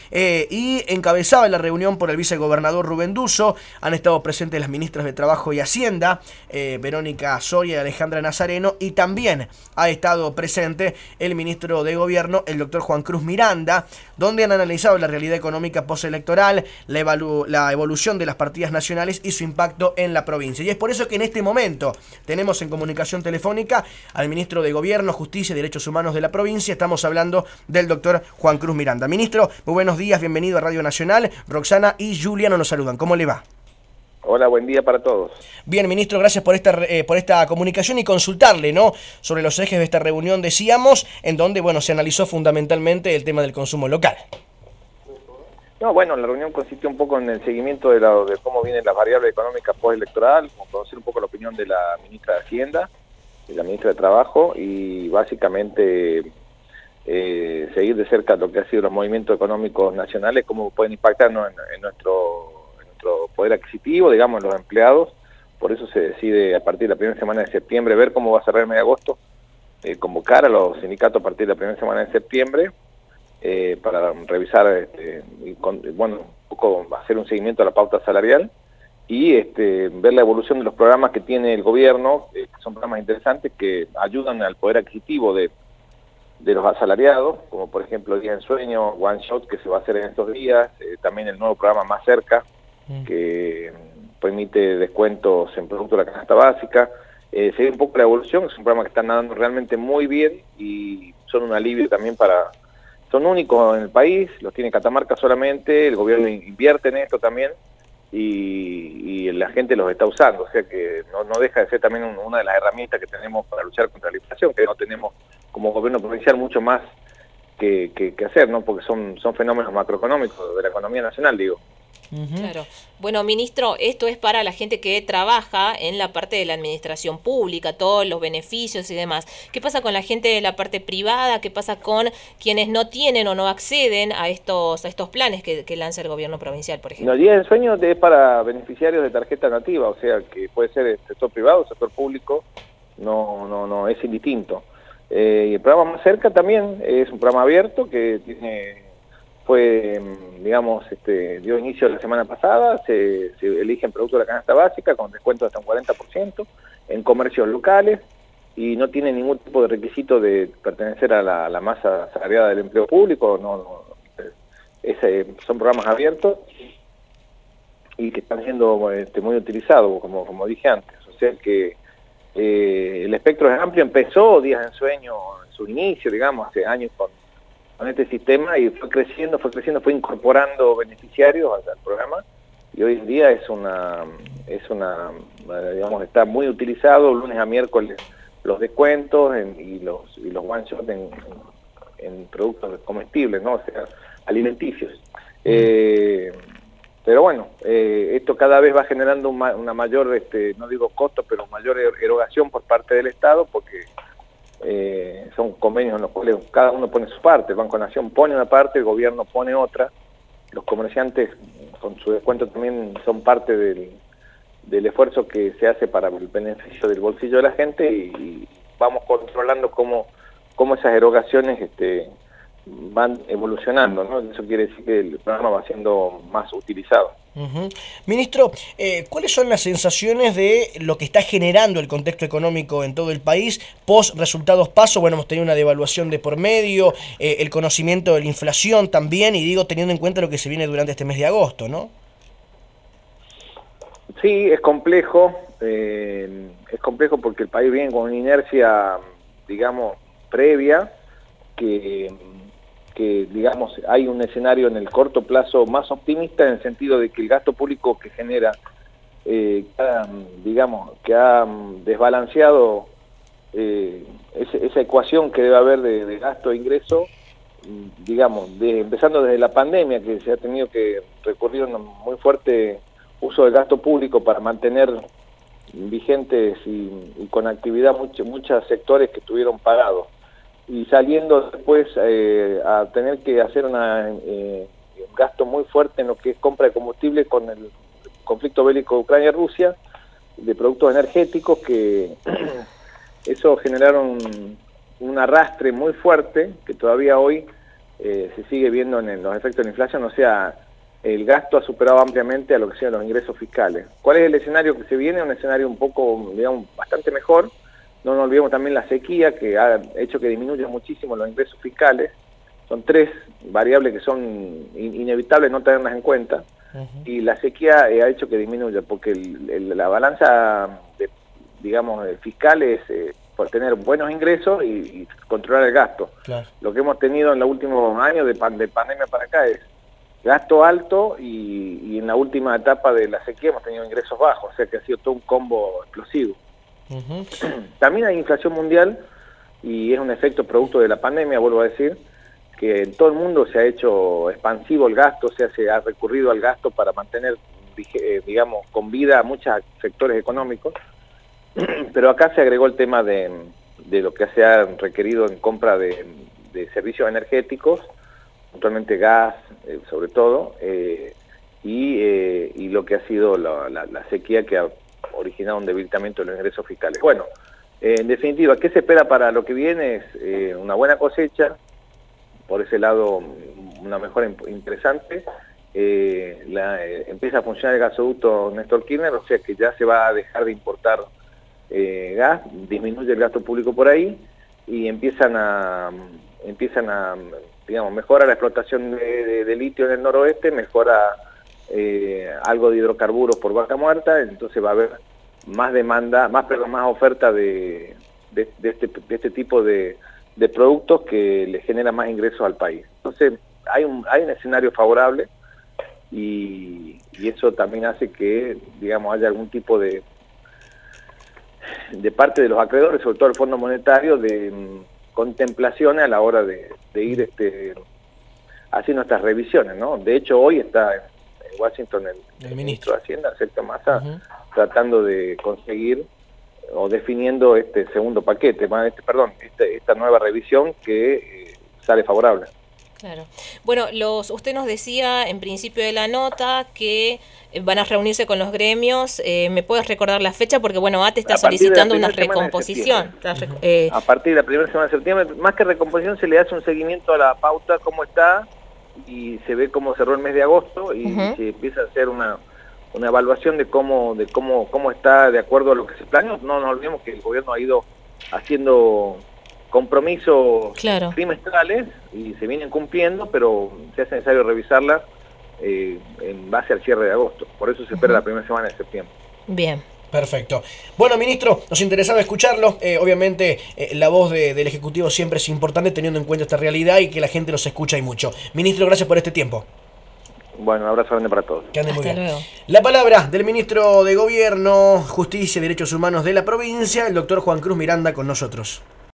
y encabezaba la reunión por el vicegobernador Rubén Dusso. Han estado presentes las ministras de Trabajo y Hacienda, Verónica Soria y Alejandra Nazareno, y también ha estado presente el ministro de Gobierno, el doctor Juan Cruz Miranda, donde han analizado la realidad económica postelectoral, la evolución de las partidas nacionales y su impacto en la provincia. Y es por eso que en este momento tenemos en comunicación telefónica al ministro de Gobierno, Justicia y Derechos Humanos de la provincia. Estamos hablando del doctor Juan Cruz Miranda. Ministro, muy buenos días, bienvenido a Radio Nacional. Roxana y Juliano nos saludan. ¿Cómo le va? Hola, buen día para todos. Bien, ministro, gracias por esta comunicación y consultarle, ¿no?, sobre los ejes de esta reunión, decíamos, en donde, bueno, se analizó fundamentalmente el tema del consumo local. No, bueno, la reunión consistió un poco en el seguimiento de cómo vienen las variables económicas postelectoral, conocer un poco la opinión de la ministra de Hacienda y la ministra de Trabajo, y básicamente seguir de cerca lo que han sido los movimientos económicos nacionales, cómo pueden impactarnos en nuestro poder adquisitivo, digamos, en los empleados. Por eso se decide a partir de la primera semana de septiembre ver cómo va a cerrar el mes de agosto, convocar a los sindicatos a partir de la primera semana de septiembre para revisar, bueno, un poco hacer un seguimiento a la pauta salarial y ver la evolución de los programas que tiene el gobierno, que son programas interesantes que ayudan al poder adquisitivo de los asalariados, como por ejemplo Día de Ensueño, One Shot, que se va a hacer en estos días, también el nuevo programa Más Cerca, que permite descuentos en productos de la canasta básica. Seguir un poco la evolución, es un programa que están nadando realmente muy bien y son un alivio también son únicos en el país, los tiene Catamarca solamente, el gobierno invierte en esto también y la gente los está usando, o sea que no deja de ser también una de las herramientas que tenemos para luchar contra la inflación, que no tenemos como gobierno provincial mucho más que hacer, ¿no? Porque son fenómenos macroeconómicos de la economía nacional, digo. Claro. Bueno, ministro, esto es para la gente que trabaja en la parte de la administración pública, todos los beneficios y demás. ¿Qué pasa con la gente de la parte privada? ¿Qué pasa con quienes no tienen o no acceden a estos planes que lanza el gobierno provincial, por ejemplo? No, el Día del Sueño es para beneficiarios de tarjeta nativa, o sea, que puede ser el sector privado, el sector público, no es indistinto. Y el programa Más Cerca también es un programa abierto que dio inicio la semana pasada, se eligen productos de la canasta básica con descuento hasta un 40% en comercios locales y no tiene ningún tipo de requisito de pertenecer a la masa asalariada del empleo público, son programas abiertos y que están siendo muy utilizados, como dije antes, o sea que el espectro es amplio. Empezó Días de Ensueño en su inicio, digamos, hace años con este sistema y fue creciendo, fue incorporando beneficiarios al programa y hoy en día digamos, está muy utilizado lunes a miércoles los descuentos y los one shot en productos comestibles, ¿no? O sea, alimenticios. Pero bueno, esto cada vez va generando una mayor, no digo costo, pero mayor erogación por parte del Estado, porque son convenios en los cuales cada uno pone su parte. El Banco Nación pone una parte, el gobierno pone otra. Los comerciantes con su descuento también son parte del esfuerzo que se hace para el beneficio del bolsillo de la gente y vamos controlando cómo esas erogaciones van evolucionando, ¿no? Eso quiere decir que el programa va siendo más utilizado. Ministro, ¿cuáles son las sensaciones de lo que está generando el contexto económico en todo el país post resultados PASO? Bueno, hemos tenido una devaluación de por medio, el conocimiento de la inflación también, y digo, teniendo en cuenta lo que se viene durante este mes de agosto, ¿no? Sí, es complejo porque el país viene con una inercia, digamos, previa, que digamos hay un escenario en el corto plazo más optimista en el sentido de que el gasto público que genera, digamos, que ha desbalanceado esa ecuación que debe haber de gasto e ingreso, digamos, empezando desde la pandemia, que se ha tenido que recurrir a un muy fuerte uso del gasto público para mantener vigentes y con actividad muchos sectores que estuvieron parados. Y saliendo después a tener que hacer un gasto muy fuerte en lo que es compra de combustible con el conflicto bélico de Ucrania-Rusia, de productos energéticos, que eso generaron un arrastre muy fuerte, que todavía hoy se sigue viendo en los efectos de la inflación, o sea, el gasto ha superado ampliamente a lo que sean los ingresos fiscales. ¿Cuál es el escenario que se viene? Un escenario un poco, digamos, bastante mejor. No nos olvidemos también la sequía, que ha hecho que disminuyan muchísimo los ingresos fiscales. Son 3 variables que son inevitables no tenerlas en cuenta. Y la sequía ha hecho que disminuya, porque la balanza, digamos, fiscal es por tener buenos ingresos y controlar el gasto. Claro. Lo que hemos tenido en los últimos años de pandemia para acá es gasto alto y en la última etapa de la sequía hemos tenido ingresos bajos, o sea que ha sido todo un combo explosivo. También hay inflación mundial y es un efecto producto de la pandemia, vuelvo a decir, que en todo el mundo se ha hecho expansivo el gasto, o sea, se ha recurrido al gasto para mantener, digamos, con vida a muchos sectores económicos, pero acá se agregó el tema de lo que se ha requerido en compra de servicios energéticos, puntualmente gas, sobre todo, y lo que ha sido la sequía que ha originado un debilitamiento de los ingresos fiscales. Bueno, en definitiva, ¿qué se espera para lo que viene? Es una buena cosecha, por ese lado una mejora interesante. Empieza a funcionar el gasoducto Néstor Kirchner, o sea que ya se va a dejar de importar gas, disminuye el gasto público por ahí y empiezan a digamos, mejora la explotación de litio en el noroeste, mejora algo de hidrocarburos por Vaca Muerta, entonces va a haber más demanda, más oferta de este tipo de productos que le genera más ingresos al país. Entonces hay un escenario favorable y eso también hace que, digamos, haya algún tipo de parte de los acreedores, sobre todo el Fondo Monetario, de contemplaciones a la hora de ir haciendo estas revisiones, ¿no? De hecho, hoy está en Washington el ministro de Hacienda, Sergio Massa, tratando de conseguir o definiendo este segundo paquete, esta nueva revisión que sale favorable. Claro. Bueno, usted nos decía en principio de la nota que van a reunirse con los gremios. ¿Me puedes recordar la fecha? Porque, bueno, ATE está solicitando una recomposición. A partir de la primera semana de septiembre, más que recomposición, se le hace un seguimiento a la pauta, cómo está, y se ve cómo cerró el mes de agosto, y se empieza a hacer una evaluación de cómo está de acuerdo a lo que se planeó. No nos olvidemos que el gobierno ha ido haciendo compromisos trimestrales y se vienen cumpliendo, pero se hace necesario revisarlas en base al cierre de agosto. Por eso se espera la primera semana de septiembre. Bien. Perfecto. Bueno, ministro, nos interesaba escucharlo. Obviamente, la voz del Ejecutivo siempre es importante teniendo en cuenta esta realidad y que la gente los escucha y mucho. Ministro, gracias por este tiempo. Bueno, un abrazo grande para todos. Que ande muy bien. Luego. La palabra del ministro de Gobierno, Justicia y Derechos Humanos de la provincia, el doctor Juan Cruz Miranda, con nosotros.